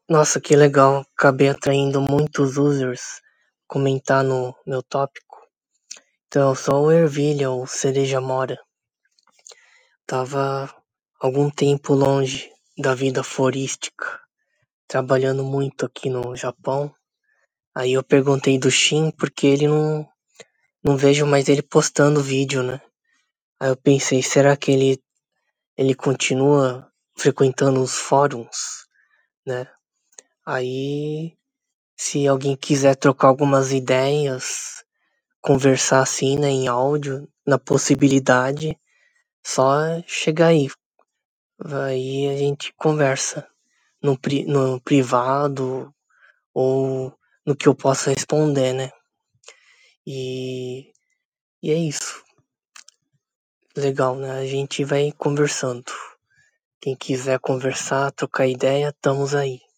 Nossa, que legal. Acabei atraindo muitos users comentar no meu tópico. Então, eu sou o Ervilha, o Cereja Mora. Tava algum tempo longe da vida florística, trabalhando muito aqui no Japão. Aí eu perguntei do Shin porque ele não vejo mais ele postando vídeo, né? Aí eu pensei, será que ele continua frequentando os fóruns, né? Aí, se alguém quiser trocar algumas ideias, conversar assim, né, em áudio, na possibilidade, só chegar aí. Aí a gente conversa no privado ou no que eu possa responder, né? E, e é isso. Legal, né? A gente vai conversando. Quem quiser conversar, trocar ideia, estamos aí.